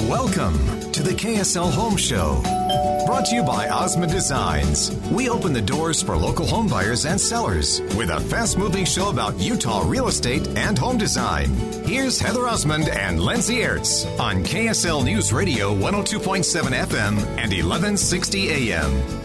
Welcome to the KSL Home Show. Brought to you by Osmond Designs. We open the doors for local home buyers and sellers with a fast-moving show about Utah real estate and home design. Here's Heather Osmond and Lindsay Ertz on KSL News Radio 102.7 FM and 1160 AM.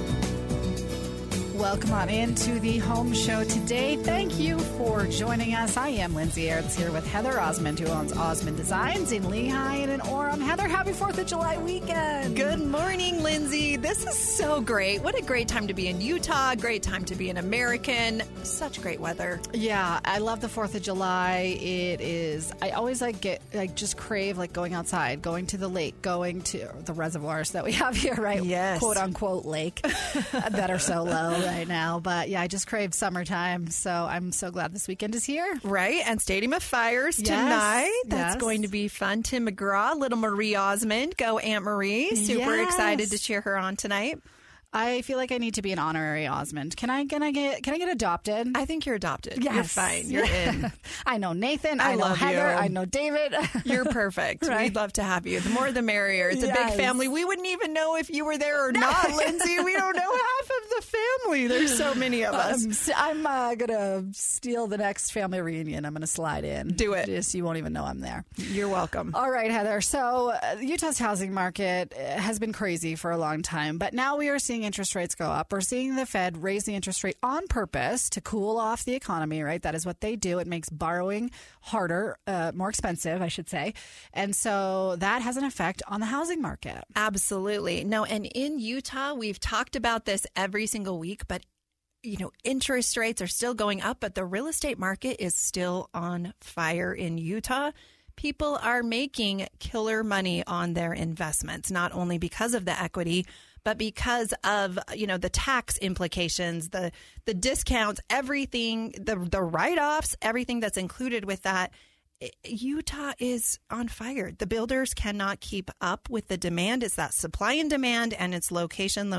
Welcome on into the Home Show today. Thank you for joining us. I am Lindsay Ertz here with Heather Osmond, who owns Osmond Designs in Lehigh and in Orem. Heather, happy 4th of July weekend. Good morning, Lindsay. This is so great. What a great time to be in Utah. Great time to be an American. Such great weather. Yeah, I love the 4th of July. It is, I always just crave going outside, going to the lake, going to the reservoirs that we have here, right? Yes. Quote unquote lake that are so low right now. But yeah, I just crave summertime. So I'm so glad this weekend is here. Right. And Stadium of Fires tonight. That's going to be fun. Tim McGraw, little Marie Osmond. Go Aunt Marie. Super excited to cheer her on tonight. I feel like I need to be an honorary Osmond. Can I get adopted? I think you're adopted. Yes. You're fine. You're in. I know Nathan. I know Heather. I know David. You're perfect. Right? We'd love to have you. The more the merrier. It's a big family. We wouldn't even know if you were there or not, Lindsay. We don't know half of the family. There's so many of us. I'm going to steal the next family reunion. I'm going to slide in. Do it. Just you won't even know I'm there. You're welcome. All right, Heather. So Utah's housing market has been crazy for a long time, but now we are seeing interest rates go up. We're seeing the Fed raise the interest rate on purpose to cool off the economy, right? That is what they do. It makes borrowing harder, more expensive, I should say. And so that has an effect on the housing market. Absolutely. No, and in Utah, we've talked about this every single week, but interest rates are still going up, but the real estate market is still on fire in Utah. People are making killer money on their investments, not only because of the equity, but because of, the tax implications, the discounts, everything, the write-offs, everything that's included with that. Utah is on fire. The builders cannot keep up with the demand. It's that supply and demand, and it's location.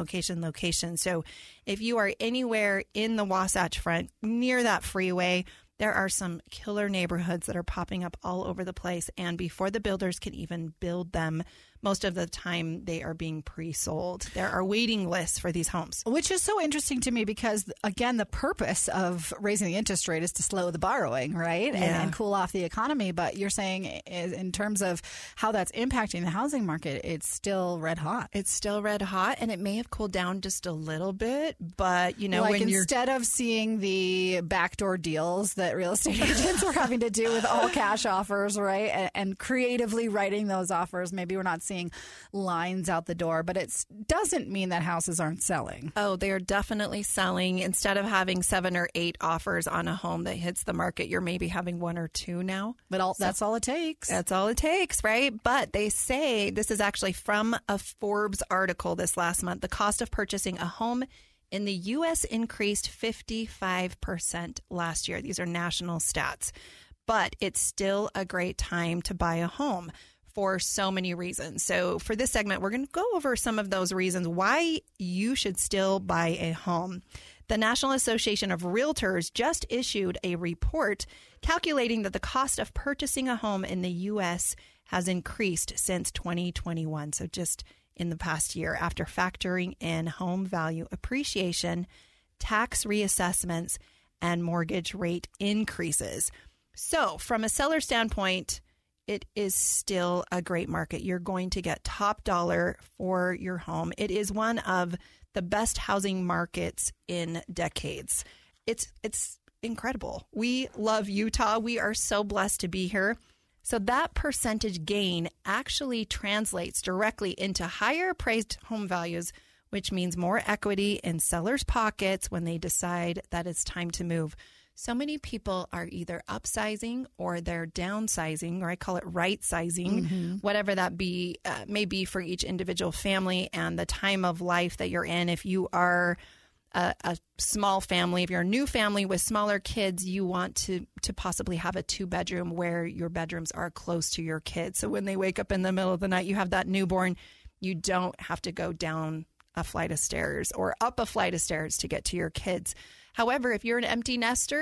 So if you are anywhere in the Wasatch Front near that freeway, there are some killer neighborhoods that are popping up all over the place. And before the builders can even build them, most of the time they are being pre-sold. There are waiting lists for these homes. Which is so interesting to me because, again, the purpose of raising the interest rate is to slow the borrowing, right? Yeah. And cool off the economy. But you're saying in terms of how that's impacting the housing market, it's still red hot. It's still red hot, and it may have cooled down just a little bit. But, when instead of seeing the backdoor deals that real estate agents were having to do with all cash offers, right? And creatively writing those offers, maybe we're not seeing lines out the door, but it doesn't mean that houses aren't selling. Oh, they are definitely selling. Instead of having 7 or 8 offers on a home that hits the market, you're maybe having 1 or 2 now. But that's all it takes. That's all it takes, right? But they say, this is actually from a Forbes article this last month, the cost of purchasing a home in the U.S. increased 55% last year. These are national stats. But it's still a great time to buy a home for so many reasons. So for this segment, we're going to go over some of those reasons why you should still buy a home. The National Association of Realtors just issued a report calculating that the cost of purchasing a home in the U.S. has increased since 2021. So just in the past year, after factoring in home value appreciation, tax reassessments, and mortgage rate increases. So from a seller standpoint, it is still a great market. You're going to get top dollar for your home. It is one of the best housing markets in decades. It's incredible. We love Utah. We are so blessed to be here. So that percentage gain actually translates directly into higher appraised home values, which means more equity in sellers' pockets when they decide that it's time to move. So many people are either upsizing or they're downsizing, or I call it right sizing, whatever that may be for each individual family and the time of life that you're in. If you are a small family, if you're a new family with smaller kids, you want to possibly have a 2-bedroom where your bedrooms are close to your kids. So when they wake up in the middle of the night, you have that newborn, you don't have to go down a flight of stairs or up a flight of stairs to get to your kids. However, if you're an empty nester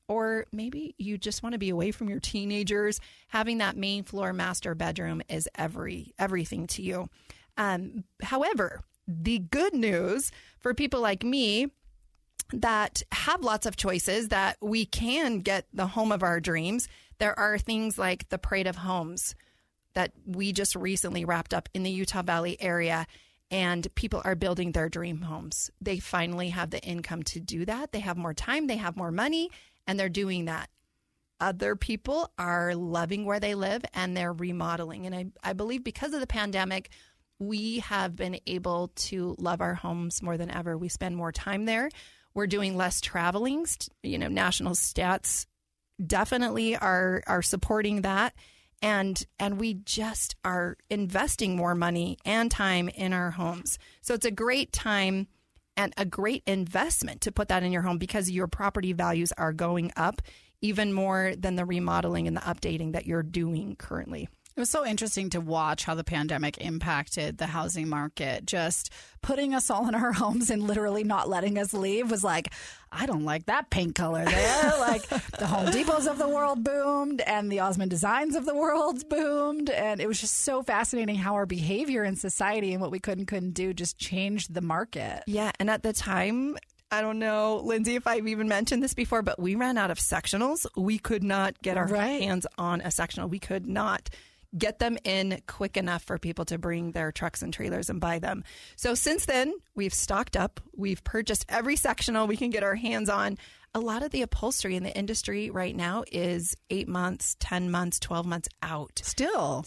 or maybe you just want to be away from your teenagers. Having that main floor master bedroom is everything to you. However, the good news for people like me that have lots of choices, that we can get the home of our dreams, there are things like the Parade of Homes that we just recently wrapped up in the Utah Valley area, and people are building their dream homes. They finally have the income to do that. They have more time, they have more money, and they're doing that. Other people are loving where they live and they're remodeling. And I believe because of the pandemic, we have been able to love our homes more than ever. We spend more time there. We're doing less traveling. National stats definitely are supporting that. And we just are investing more money and time in our homes. So it's a great time and a great investment to put that in your home, because your property values are going up even more than the remodeling and the updating that you're doing currently. It was so interesting to watch how the pandemic impacted the housing market. Just putting us all in our homes and literally not letting us leave was like, I don't like that paint color there. Like the Home Depots of the world boomed and the Osmond Designs of the world boomed. And it was just so fascinating how our behavior in society and what we could and couldn't do just changed the market. Yeah. And at the time, I don't know, Lindsay, if I've even mentioned this before, but we ran out of sectionals. We could not get our hands on a sectional. We could not get them in quick enough for people to bring their trucks and trailers and buy them. So since then, we've stocked up. We've purchased every sectional we can get our hands on. A lot of the upholstery in the industry right now is 8 months, 10 months, 12 months out. Still.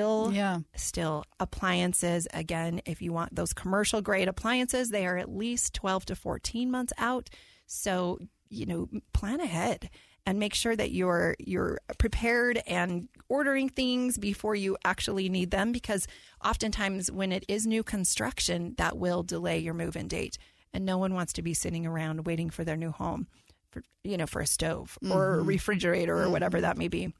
Appliances, again, if you want those commercial grade appliances, they are at least 12 to 14 months out. So, plan ahead and make sure that you're prepared and ordering things before you actually need them, because oftentimes when it is new construction, that will delay your move-in date. And no one wants to be sitting around waiting for their new home for a stove or a refrigerator or whatever that may be.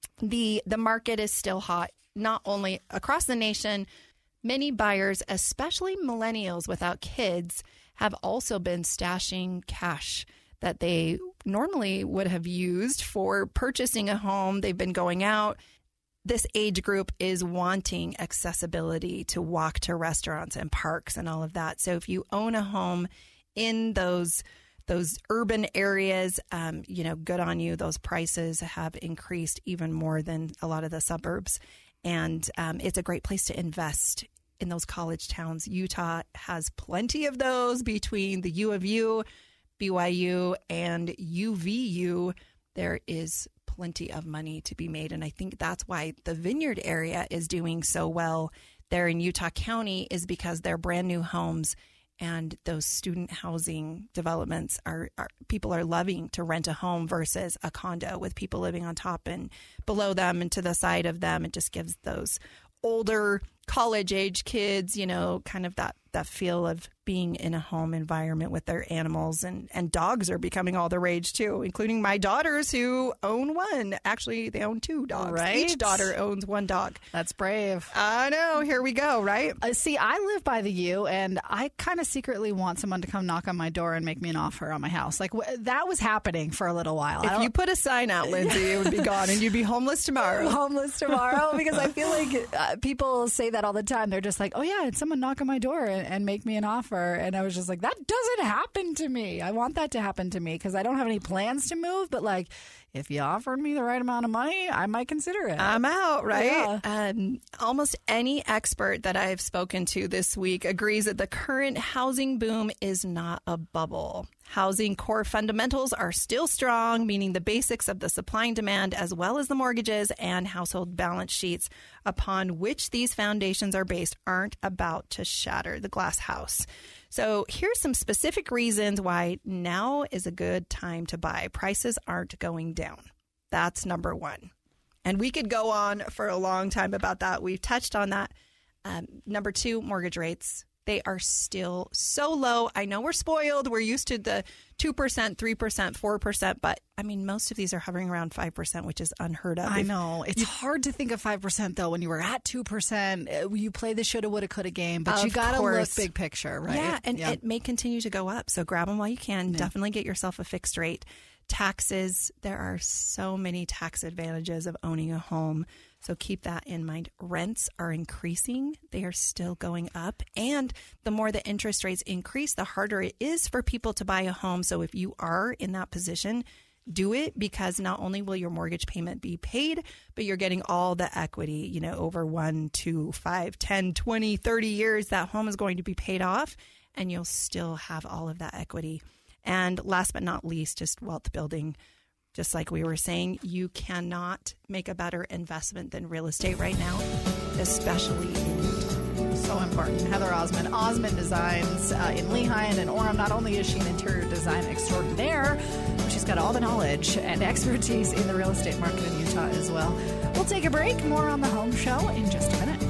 The market is still hot, not only across the nation. Many buyers, especially millennials without kids, have also been stashing cash that they normally would have used for purchasing a home. They've been going out. This age group is wanting accessibility to walk to restaurants and parks and all of that. So if you own a home in those urban areas, good on you. Those prices have increased even more than a lot of the suburbs. And it's a great place to invest in those college towns. Utah has plenty of those between the U of U, BYU, and UVU. There is plenty of money to be made. And I think that's why the Vineyard area is doing so well there in Utah County, is because they're brand new homes, and those student housing developments are people are loving to rent a home versus a condo with people living on top and below them and to the side of them. It just gives those older college age kids, kind of that feel of being in a home environment with their animals, and dogs are becoming all the rage too, including my daughters who own one. Actually, they own 2 dogs. Right? Each daughter owns 1 dog. That's brave. I know. Here we go. Right. See, I live by the U, and I kind of secretly want someone to come knock on my door and make me an offer on my house. Like that was happening for a little while. If you put a sign out, Lindsay, it would be gone, and you'd be homeless tomorrow. Because I feel like people say that all the time. They're just like, oh yeah, and someone knock on my door and make me an offer. And I was just like, that doesn't happen to me. I want that to happen to me because I don't have any plans to move. But like, if you offered me the right amount of money, I might consider it. I'm out, right? Yeah. Almost any expert that I've spoken to this week agrees that the current housing boom is not a bubble. Housing core fundamentals are still strong, meaning the basics of the supply and demand, as well as the mortgages and household balance sheets upon which these foundations are based, aren't about to shatter the glass house. So here's some specific reasons why now is a good time to buy. Prices aren't going down. That's number one. And we could go on for a long time about that. We've touched on that. Number 2, mortgage rates. They are still so low. I know we're spoiled. We're used to the 2%, 3%, 4%. But, I mean, most of these are hovering around 5%, which is unheard of. I know. It's hard to think of 5%, though, when you were at 2%. You play the shoulda, woulda, coulda game. But you got to look big picture, right? Yeah, and it may continue to go up. So grab them while you can. Yeah. Definitely get yourself a fixed rate. Taxes, there are so many tax advantages of owning a home. So keep that in mind. Rents are increasing. They are still going up. And the more the interest rates increase, the harder it is for people to buy a home. So if you are in that position, do it, because not only will your mortgage payment be paid, but you're getting all the equity, over 1, 2, 5, 10, 20, 30 years. That home is going to be paid off, and you'll still have all of that equity. And last but not least, just wealth building. Just like we were saying, you cannot make a better investment than real estate right now, especially in Utah. So important. Heather Osmond, Osmond Designs in Lehi and in Orem. Not only is she an interior design extraordinaire, but she's got all the knowledge and expertise in the real estate market in Utah as well. We'll take a break. More on The Home Show in just a minute.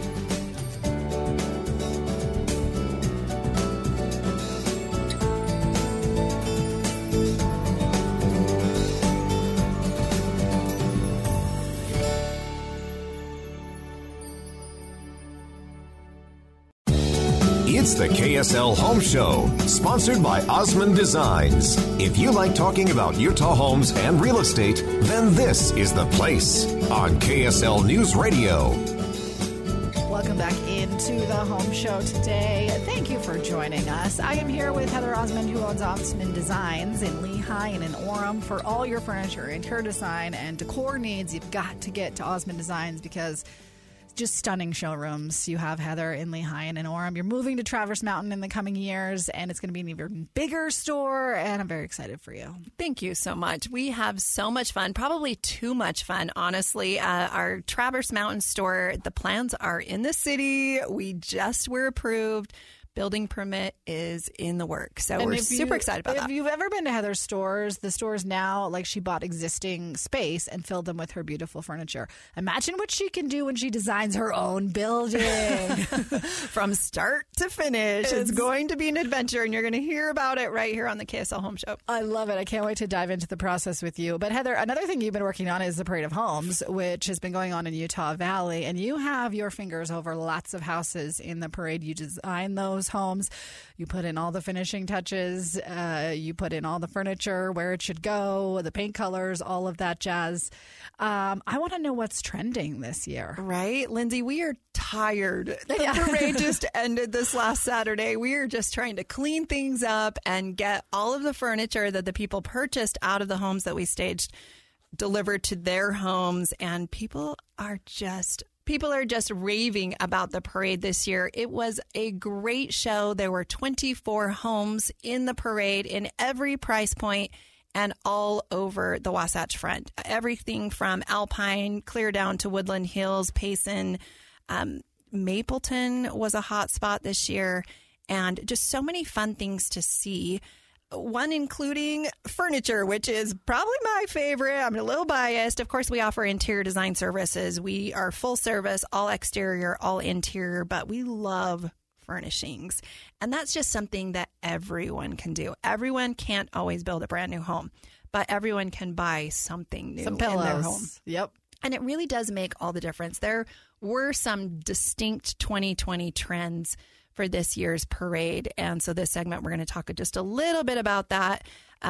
It's the KSL Home Show, sponsored by Osmond Designs. If you like talking about Utah homes and real estate, then this is the place on KSL News Radio. Welcome back into the Home Show today. Thank you for joining us. I am here with Heather Osmond, who owns Osmond Designs in Lehi and in Orem. For all your furniture, interior design, and decor needs, you've got to get to Osmond Designs because just stunning showrooms. You have Heather in Lehi and in Orem. You're moving to Traverse Mountain in the coming years, and it's going to be an even bigger store, and I'm very excited for you. Thank you so much. We have so much fun, probably too much fun, honestly. Our Traverse Mountain store, the plans are in the city. We just were approved. Building permit is in the works. So we're super excited about that. If you've ever been to Heather's stores, the stores now, like, she bought existing space and filled them with her beautiful furniture. Imagine what she can do when she designs her own building. From start to finish. It's going to be an adventure, and you're going to hear about it right here on the KSL Home Show. I love it. I can't wait to dive into the process with you. But Heather, another thing you've been working on is the Parade of Homes, which has been going on in Utah Valley. And you have your fingers over lots of houses in the parade. You design those homes. You put in all the finishing touches. You put in all the furniture, where it should go, the paint colors, all of that jazz. I want to know what's trending this year. Right, Lindsay, we are tired. The parade just ended this last Saturday. We are just trying to clean things up and get all of the furniture that the people purchased out of the homes that we staged delivered to their homes. And people are just raving about the parade this year. It was a great show. There were 24 homes in the parade in every price point and all over the Wasatch Front. Everything from Alpine clear down to Woodland Hills, Payson, Mapleton was a hot spot this year, and just so many fun things to see. One including furniture, which is probably my favorite. I'm a little biased. Of course, we offer interior design services. We are full service, all exterior, all interior, but we love furnishings. And that's just something that everyone can do. Everyone can't always build a brand new home, but everyone can buy something new in their home. Yep. And it really does make all the difference. There were some distinct 2020 trends for this year's parade. And so this segment, we're going to talk just a little bit about that.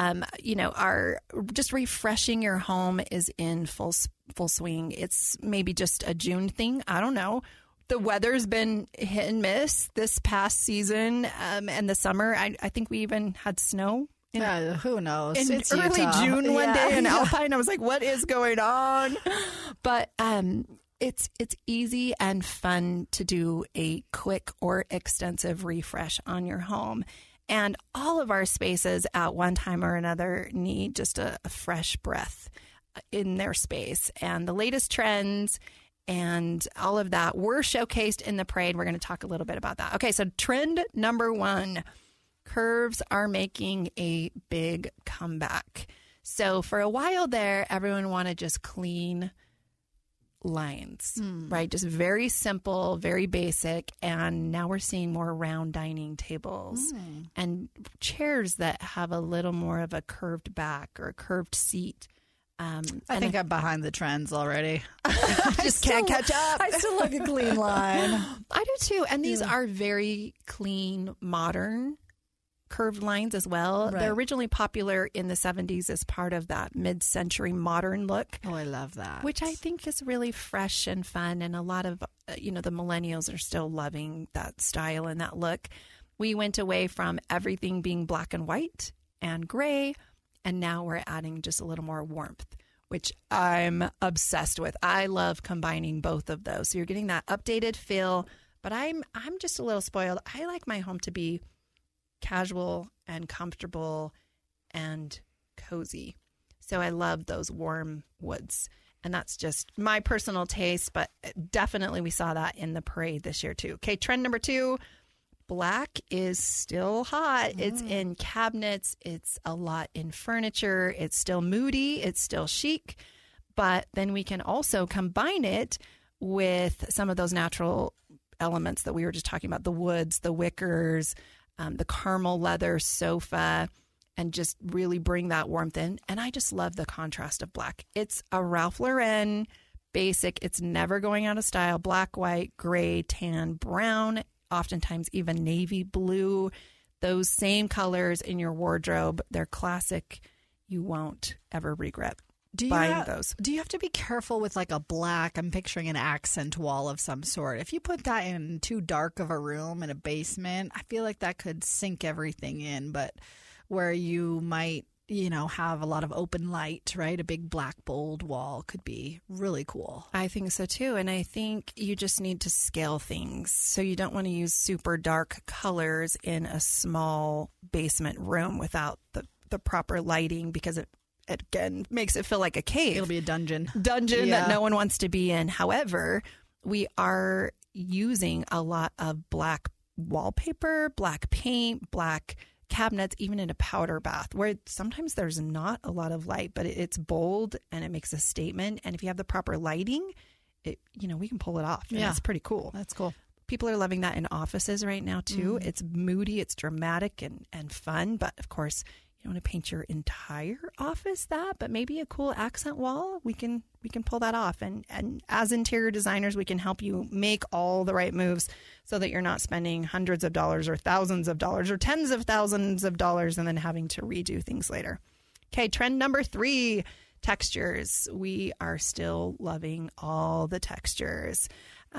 Our just refreshing your home is in full swing. It's maybe just a June thing. I don't know. The weather's been hit and miss this past season and the summer. I think we even had snow. Who knows? It's early Utah. June one day in Alpine. I was like, what is going on? But it's easy and fun to do a quick or extensive refresh on your home. And all of our spaces at one time or another need just a fresh breath in their space. And the latest trends and all of that were showcased in the parade. We're going to talk a little bit about that. Okay, so trend number 1, curves are making a big comeback. So for a while there, everyone wanted just clean lines, right? Just very simple, very basic. And now we're seeing more round dining tables and chairs that have a little more of a curved back or a curved seat. I think I'm behind the trends already. I just can't catch up. I still like a clean line. I do too. And these are very clean, modern curved lines as well. Right. They're originally popular in the 70s as part of that mid-century modern look. Oh, I love that. Which I think is really fresh and fun. And a lot of, the millennials are still loving that style and that look. We went away from everything being black and white and gray, and now we're adding just a little more warmth, which I'm obsessed with. I love combining both of those. So you're getting that updated feel, but I'm just a little spoiled. I like my home to be casual and comfortable and cozy. So I love those warm woods. And that's just my personal taste, but definitely we saw that in the parade this year too. Okay, trend number 2, black is still hot. It's in cabinets. It's a lot in furniture. It's still moody. It's still chic. But then we can also combine it with some of those natural elements that we were just talking about, the woods, the wickers, the caramel leather sofa, and just really bring that warmth in. And I just love the contrast of black. It's a Ralph Lauren basic. It's never going out of style. Black, white, gray, tan, brown, oftentimes even navy blue. Those same colors in your wardrobe. They're classic. You won't ever regret buying those. Do you have to be careful with like a black? I'm picturing an accent wall of some sort. If you put that in too dark of a room in a basement, I feel like that could sink everything in. But where you might, have a lot of open light, right? A big black bold wall could be really cool. I think so too. And I think you just need to scale things. So you don't want to use super dark colors in a small basement room without the proper lighting, because it again makes it feel like a cave. It'll be a dungeon that no one wants to be in. However, we are using a lot of black wallpaper, black paint, black cabinets, even in a powder bath, where sometimes there's not a lot of light, but it's bold and it makes a statement. And if you have the proper lighting, we can pull it off. And it's pretty cool. That's cool. People are loving that in offices right now too. It's moody, it's dramatic and fun, but of course you don't want to paint your entire office but maybe a cool accent wall, we can pull that off. And as interior designers, we can help you make all the right moves so that you're not spending hundreds of dollars or thousands of dollars or tens of thousands of dollars and then having to redo things later. Okay, trend number 3, textures. We are still loving all the textures.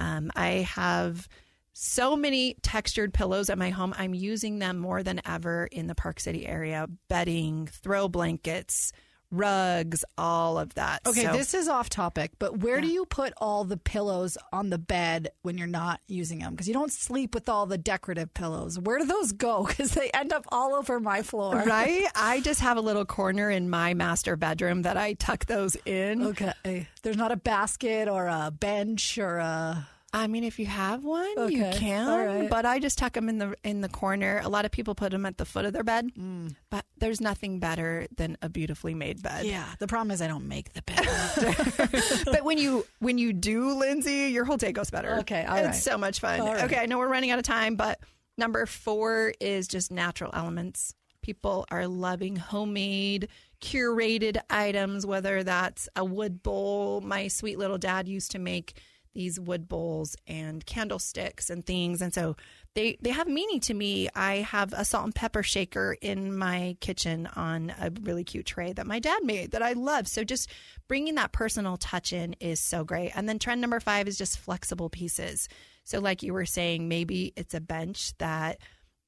I have so many textured pillows at my home. I'm using them more than ever in the Park City area. Bedding, throw blankets, rugs, all of that. Okay, this is off topic, but where do you put all the pillows on the bed when you're not using them? Because you don't sleep with all the decorative pillows. Where do those go? Because they end up all over my floor. Right? I just have a little corner in my master bedroom that I tuck those in. Okay. There's not a basket or a bench or a... I mean, if you have one, you can, but I just tuck them in the corner. A lot of people put them at the foot of their bed, but there's nothing better than a beautifully made bed. Yeah, the problem is I don't make the bed. But when you do, Lindsay, your whole day goes better. Okay, all right. It's so much fun. All right. Okay, I know we're running out of time, but number 4 is just natural elements. People are loving homemade, curated items, whether that's a wood bowl. My sweet little dad used to make these wood bowls and candlesticks and things. And so they have meaning to me. I have a salt and pepper shaker in my kitchen on a really cute tray that my dad made that I love. So just bringing that personal touch in is so great. And then trend number 5 is just flexible pieces. So like you were saying, maybe it's a bench that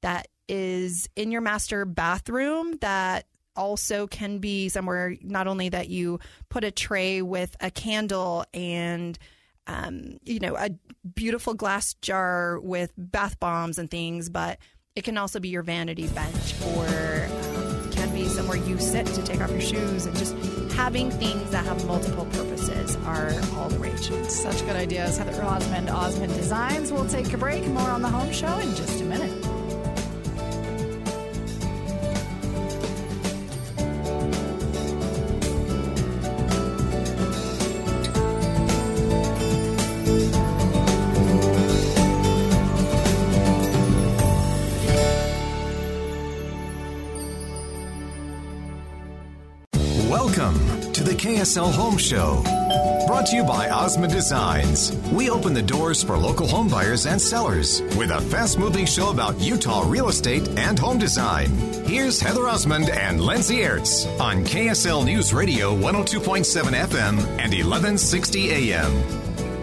is in your master bathroom that also can be somewhere, not only that you put a tray with a candle and a beautiful glass jar with bath bombs and things, but it can also be your vanity bench, or can be somewhere you sit to take off your shoes, and just having things that have multiple purposes are all the rage. Such good ideas. Heather Osmond, Osmond Designs. We'll take a break. More on the Home Show in just a minute. Welcome to the KSL Home Show. Brought to you by Ozma Designs. We open the doors for local home buyers and sellers with a fast-moving show about Utah real estate and home design. Here's Heather Osmond and Lindsay Ertz on KSL News Radio 102.7 FM and 1160 AM.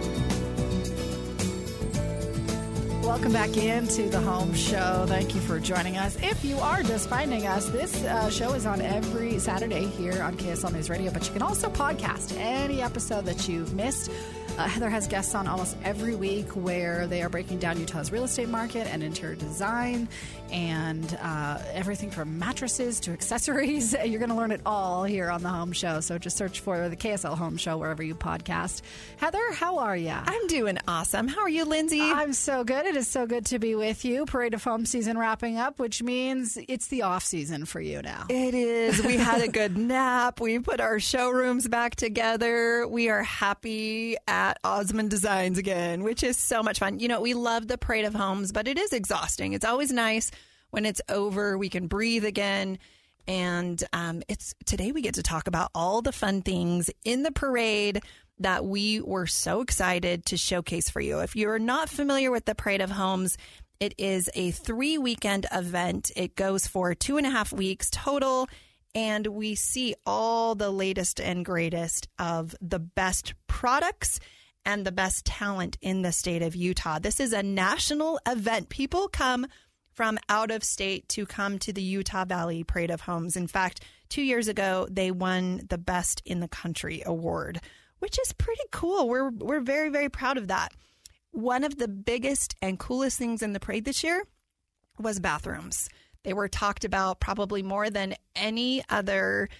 Welcome back into the Home Show. Thank you for joining us. If you are just finding us, this show is on every Saturday here on KSL News Radio, but you can also podcast any episode that you've missed. Heather has guests on almost every week where they are breaking down Utah's real estate market and interior design and everything from mattresses to accessories. You're going to learn it all here on the Home Show. So just search for the KSL Home Show wherever you podcast. Heather, how are you? I'm doing awesome. How are you, Lindsay? I'm so good. It is so good to be with you. Parade of Home season wrapping up, which means it's the off season for you now. It is. We had a good nap. We put our showrooms back together. We are happy at Osmond Designs again, which is so much fun. You know, we love the Parade of Homes, but it is exhausting. It's always nice when it's over. We can breathe again. And today we get to talk about all the fun things in the parade that we were so excited to showcase for you. If you're not familiar with the Parade of Homes, it is a 3-weekend event. It goes for 2.5 weeks total. And we see all the latest and greatest of the best products and the best talent in the state of Utah. This is a national event. People come from out of state to come to the Utah Valley Parade of Homes. In fact, 2 years ago, they won the Best in the Country award, which is pretty cool. We're very, very proud of that. One of the biggest and coolest things in the parade this year was bathrooms. They were talked about probably more than any other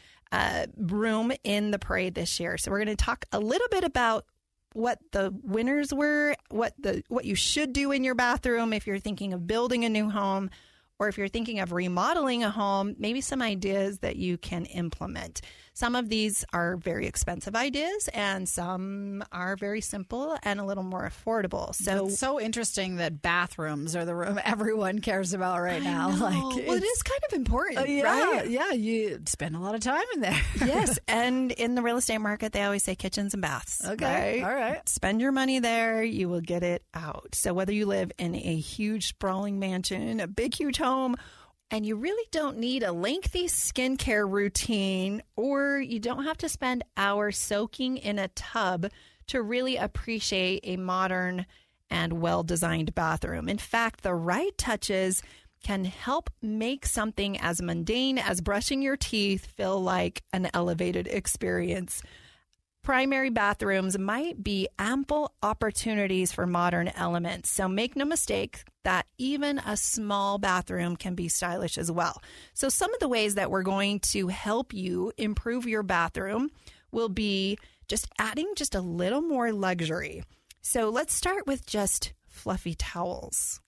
room in the parade this year. So we're going to talk a little bit about what the winners were, what you should do in your bathroom if you're thinking of building a new home, or if you're thinking of remodeling a home, maybe some ideas that you can implement. Some of these are very expensive ideas, and some are very simple and a little more affordable. So it's so interesting that bathrooms are the room everyone cares about right now. Well, it is kind of important, right? Yeah, you spend a lot of time in there. Yes, and in the real estate market, they always say kitchens and baths. Okay, right? All right. Spend your money there, you will get it out. So whether you live in a huge sprawling mansion, a big, huge home, and you really don't need a lengthy skincare routine, or you don't have to spend hours soaking in a tub to really appreciate a modern and well-designed bathroom. In fact, the right touches can help make something as mundane as brushing your teeth feel like an elevated experience. Primary bathrooms might be ample opportunities for modern elements. So make no mistake that even a small bathroom can be stylish as well. So some of the ways that we're going to help you improve your bathroom will be just adding just a little more luxury. So let's start with just fluffy towels.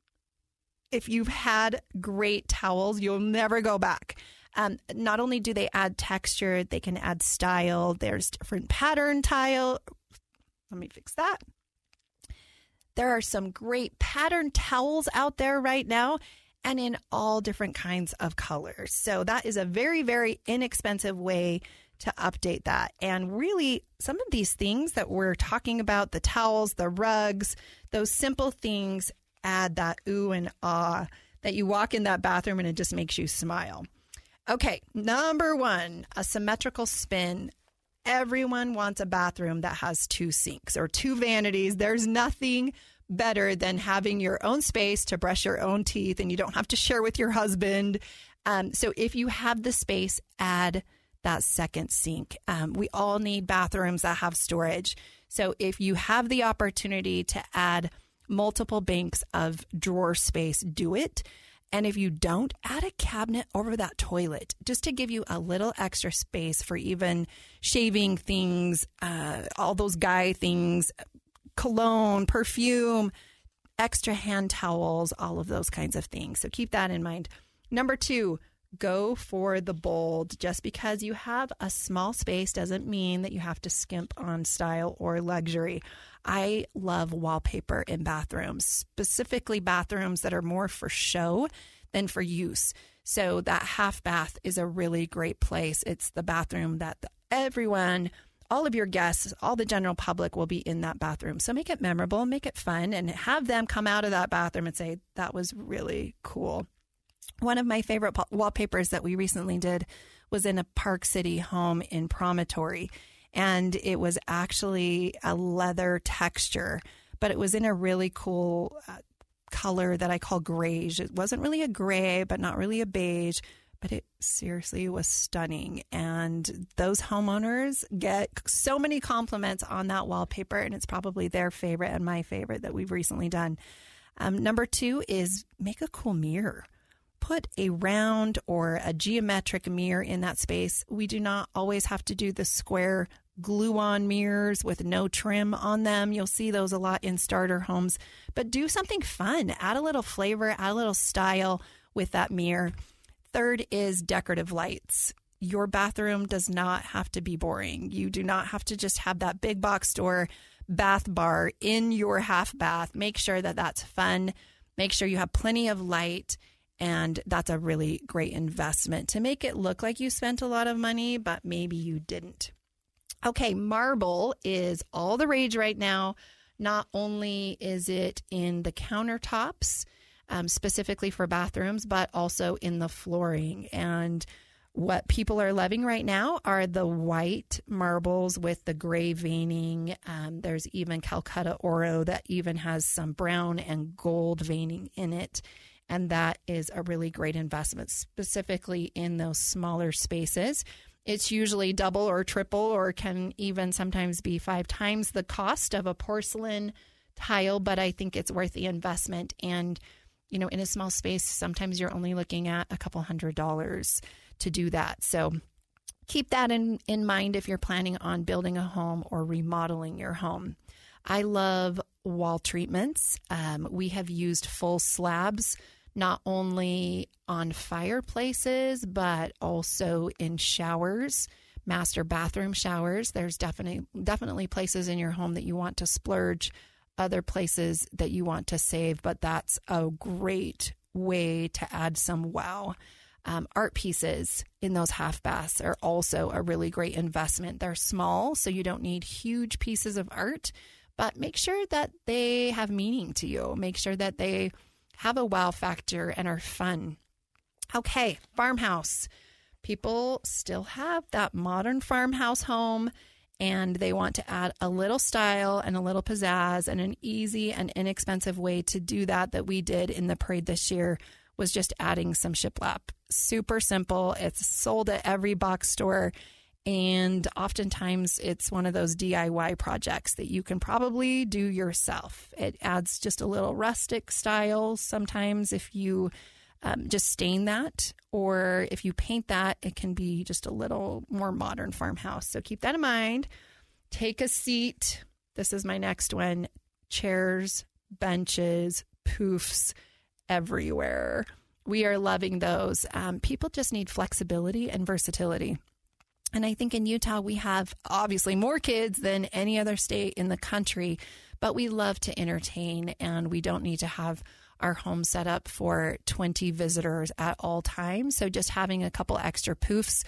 If you've had great towels, you'll never go back. Not only do they add texture, they can add style. There's different pattern tile. Let me fix that. There are some great pattern towels out there right now and in all different kinds of colors. So that is a very, very inexpensive way to update that. And really, some of these things that we're talking about, the towels, the rugs, those simple things add that ooh and ah that you walk in that bathroom and it just makes you smile. Okay, number one, a symmetrical spin. Everyone wants a bathroom that has 2 sinks or 2 vanities. There's nothing better than having your own space to brush your own teeth, and you don't have to share with your husband. So if you have the space, add that second sink. We all need bathrooms that have storage. So if you have the opportunity to add multiple banks of drawer space, do it. And if you don't, add a cabinet over that toilet just to give you a little extra space for even shaving things, all those guy things, cologne, perfume, extra hand towels, all of those kinds of things. So keep that in mind. Number 2, go for the bold. Just because you have a small space doesn't mean that you have to skimp on style or luxury. I love wallpaper in bathrooms, specifically bathrooms that are more for show than for use. So that half bath is a really great place. It's the bathroom that everyone all of your guests, all the general public will be in that bathroom. So make it memorable, make it fun, and have them come out of that bathroom and say, that was really cool. One of my favorite wallpapers that we recently did was in a Park City home in Promontory. And it was actually a leather texture, but it was in a really cool color that I call greige. It wasn't really a gray, but not really a beige. But it seriously was stunning. And those homeowners get so many compliments on that wallpaper, and it's probably their favorite and my favorite that we've recently done. Number 2 is make a cool mirror. Put a round or a geometric mirror in that space. We do not always have to do the square glue-on mirrors with no trim on them. You'll see those a lot in starter homes. But do something fun. Add a little flavor, add a little style with that mirror. Third is decorative lights. Your bathroom does not have to be boring. You do not have to just have that big box store bath bar in your half bath. Make sure that that's fun. Make sure you have plenty of light. And that's a really great investment to make it look like you spent a lot of money, but maybe you didn't. Okay, marble is all the rage right now. Not only is it in the countertops, specifically for bathrooms, but also in the flooring. And what people are loving right now are the white marbles with the gray veining. There's even Calcutta Oro that even has some brown and gold veining in it. And that is a really great investment, specifically in those smaller spaces. It's usually double or triple, or can even sometimes be 5 times the cost of a porcelain tile, but I think it's worth the investment. And in a small space, sometimes you're only looking at a couple $100s to do that. So keep that in mind if you're planning on building a home or remodeling your home. I love wall treatments. We have used full slabs, not only on fireplaces, but also in showers, master bathroom showers. There's definitely places in your home that you want to splurge, other places that you want to save, but that's a great way to add some wow. Art pieces in those half baths are also a really great investment. They're small, so you don't need huge pieces of art, but make sure that they have meaning to you. Make sure that they have a wow factor and are fun. Okay, farmhouse. People still have that modern farmhouse home, and they want to add a little style and a little pizzazz, and an easy and inexpensive way to do that we did in the parade this year was just adding some shiplap. Super simple. It's sold at every box store, and oftentimes it's one of those DIY projects that you can probably do yourself. It adds just a little rustic style. Sometimes if you just stain that, or if you paint that, it can be just a little more modern farmhouse. So keep that in mind. Take a seat. This is my next one. Chairs, benches, poofs everywhere. We are loving those. People just need flexibility and versatility. And I think in Utah, we have obviously more kids than any other state in the country, but we love to entertain, and we don't need to have our home set up for 20 visitors at all times. So just having a couple extra poofs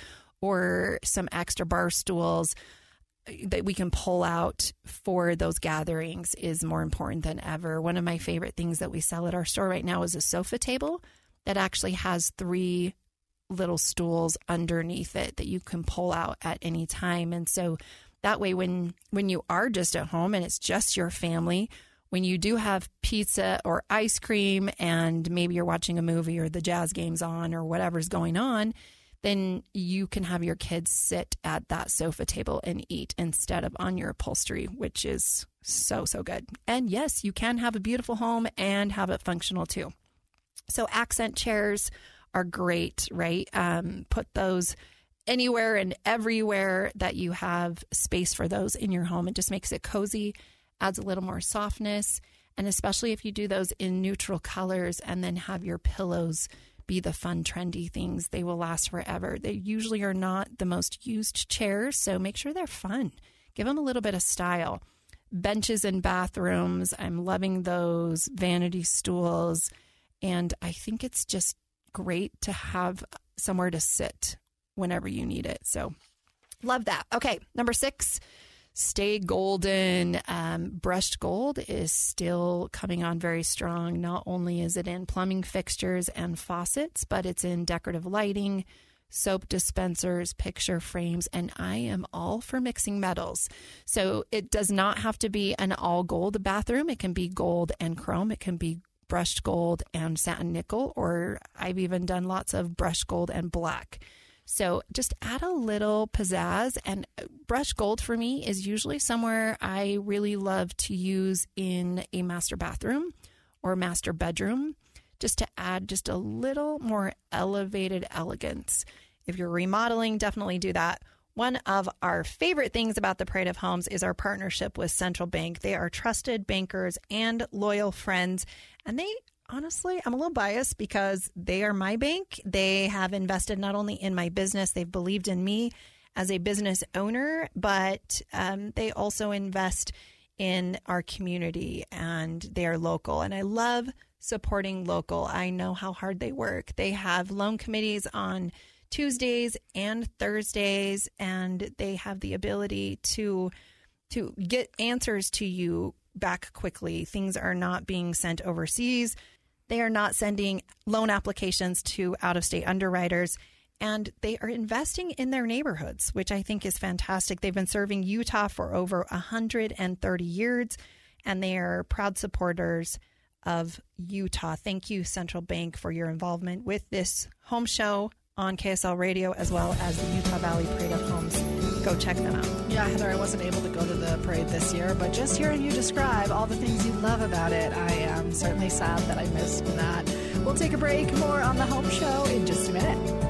or some extra bar stools that we can pull out for those gatherings is more important than ever. One of my favorite things that we sell at our store right now is a sofa table that actually has 3 little stools underneath it that you can pull out at any time. And so that way, when you are just at home and it's just your family, when you do have pizza or ice cream and maybe you're watching a movie or the Jazz game's on or whatever's going on, then you can have your kids sit at that sofa table and eat instead of on your upholstery, which is so, so good. And yes, you can have a beautiful home and have it functional too. So accent chairs are great, right? Put those anywhere and everywhere that you have space for those in your home. It just makes it cozy, adds a little more softness, and especially if you do those in neutral colors and then have your pillows be the fun, trendy things, they will last forever. They usually are not the most used chairs, so make sure they're fun. Give them a little bit of style. Benches in bathrooms, I'm loving those. Vanity stools, and I think it's just great to have somewhere to sit whenever you need it. So Love that. Okay, number 6, stay golden. Brushed gold is still coming on very strong. Not only is it in plumbing fixtures and faucets, but it's in decorative lighting, soap dispensers, picture frames, and I am all for mixing metals. So it does not have to be an all gold bathroom. It can be gold and chrome. It can be brushed gold and satin nickel, or I've even done lots of brushed gold and black. So just add a little pizzazz, and brushed gold for me is usually somewhere I really love to use in a master bathroom or master bedroom, just to add just a little more elevated elegance. If you're remodeling, definitely do that. One of our favorite things about the Parade of Homes is our partnership with Central Bank. They are trusted bankers and loyal friends, and they honestly, I'm a little biased because they are my bank. They have invested not only in my business, they've believed in me as a business owner, but they also invest in our community, and they are local. And I love supporting local. I know how hard they work. They have loan committees on Tuesdays and Thursdays, and they have the ability to get answers to you back quickly. Things are not being sent overseas. They are not sending loan applications to out-of-state underwriters, and they are investing in their neighborhoods, which I think is fantastic. They've been serving Utah for over 130 years, and they are proud supporters of Utah. Thank you, Central Bank, for your involvement with this home show on KSL Radio, as well as the Utah Valley Parade of Homes. Go check them out. Yeah, Heather, I wasn't able to go to the parade this year, but just hearing you describe all the things you love about it, I am certainly sad that I missed that. We'll take a break. More on the home show in just a minute.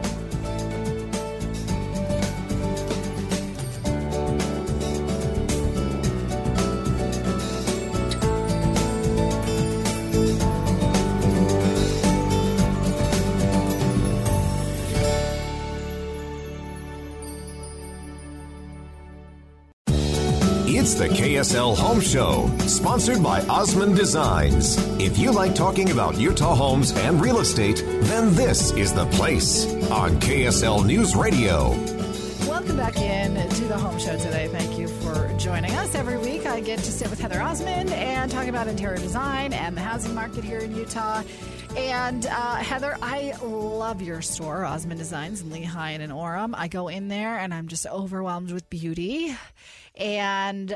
It's the KSL Home Show, sponsored by Osmond Designs. If you like talking about Utah homes and real estate, then this is the place on KSL News Radio. Welcome back in to the home show today. Thank you for joining us. Every week I get to sit with Heather Osmond and talk about interior design and the housing market here in Utah. And Heather, I love your store, Osmond Designs in Lehi and in Orem. I go in there and I'm just overwhelmed with beauty. And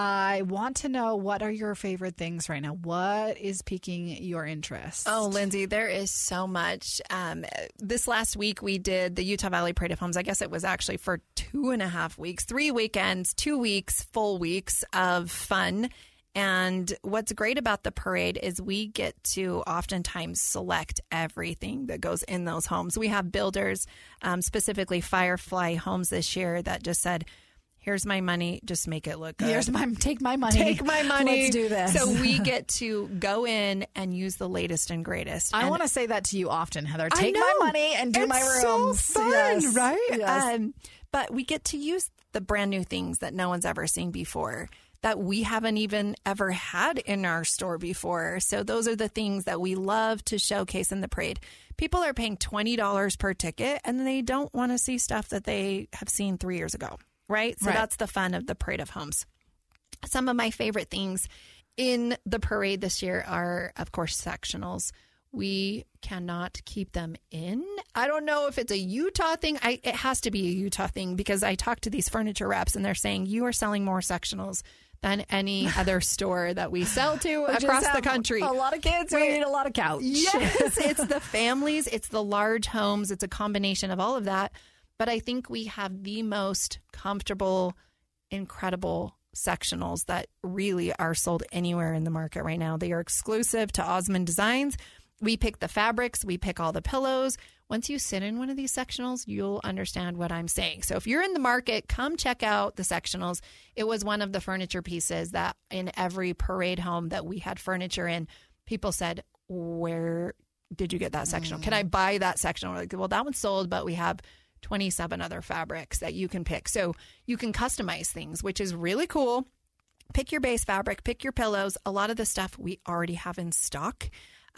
I want to know, what are your favorite things right now? What is piquing your interest? Oh, Lindsay, there is so much. This last week we did the Utah Valley Parade of Homes. I guess it was actually for 2.5 weeks, 3 weekends, 2 weeks, full weeks of fun. And what's great about the parade is we get to oftentimes select everything that goes in those homes. We have builders, specifically Firefly Homes this year, that just said, here's my money, just make it look good. Take my money. Take my money. Let's do this. So we get to go in and use the latest and greatest. I want to say that to you often, Heather. Take my money and do my rooms. So fun, yes. right? Yes. But we get to use the brand new things that no one's ever seen before, that we haven't even ever had in our store before. So those are the things that we love to showcase in the parade. People are paying $20 per ticket, and they don't want to see stuff that they have seen 3 years ago. Right? So that's the fun of the Parade of Homes. Some of my favorite things in the parade this year are, of course, sectionals. We cannot keep them in. I don't know if it's a Utah thing. It has to be a Utah thing, because I talked to these furniture reps and they're saying you are selling more sectionals than any other store that we sell to across the country. A lot of kids, we need a lot of couch. Yes, it's the families, it's the large homes, it's a combination of all of that. But I think we have the most comfortable, incredible sectionals that really are sold anywhere in the market right now. They are exclusive to Osmond Designs. We pick the fabrics. We pick all the pillows. Once you sit in one of these sectionals, you'll understand what I'm saying. So if you're in the market, come check out the sectionals. It was one of the furniture pieces that in every parade home that we had furniture in, people said, where did you get that sectional? Can I buy that sectional? We're like, well, that one's sold, but we have 27 other fabrics that you can pick. So you can customize things, which is really cool. Pick your base fabric, pick your pillows. A lot of the stuff we already have in stock.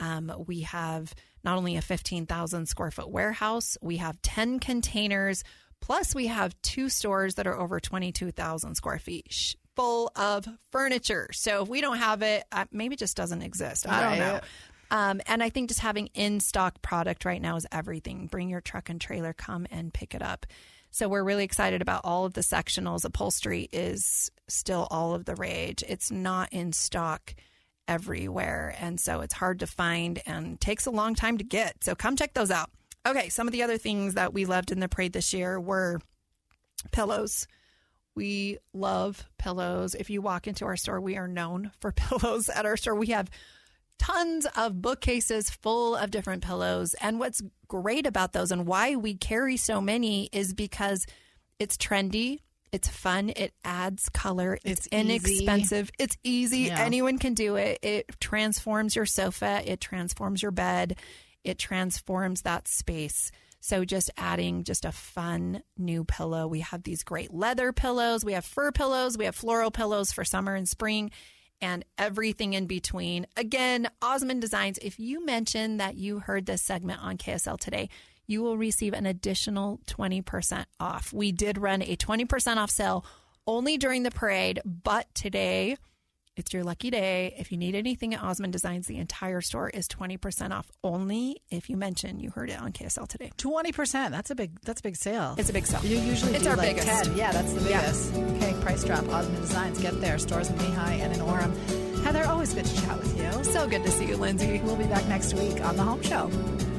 We have not only a 15,000 square foot warehouse, we have 10 containers Plus, we have 2 stores that are over 22,000 square feet full of furniture. So if we don't have it, maybe it just doesn't exist. I don't know. And I think just having in-stock product right now is everything. Bring your truck and trailer, come and pick it up. So we're really excited about all of the sectionals. Upholstery is still all of the rage. It's not in stock everywhere. And so it's hard to find and takes a long time to get. So come check those out. Okay, some of the other things that we loved in the parade this year were pillows. We love pillows. If you walk into our store, we are known for pillows at our store. We have tons of bookcases full of different pillows. And what's great about those and why we carry so many is because it's trendy, it's fun, it adds color, it's inexpensive, it's easy. Yeah. Anyone can do it. It transforms your sofa, it transforms your bed, it transforms that space. So just adding just a fun new pillow. We have these great leather pillows, we have fur pillows, we have floral pillows for summer and spring, and everything in between. Again, Osmond Designs, if you mention that you heard this segment on KSL today, you will receive an additional 20% off. We did run a 20% off sale only during the parade, but today, it's your lucky day. If you need anything at Osmond Designs, the entire store is 20% off only if you mention you heard it on KSL today. 20%. That's a big sale. It's a big sale. You usually it's do our like biggest. 10. Yeah, that's the biggest. Yeah. Okay, price drop. Osmond Designs. Get there. Stores in Lehigh and in Orem. Heather, always good to chat with you. So good to see you, Lindsay. We'll be back next week on The Home Show.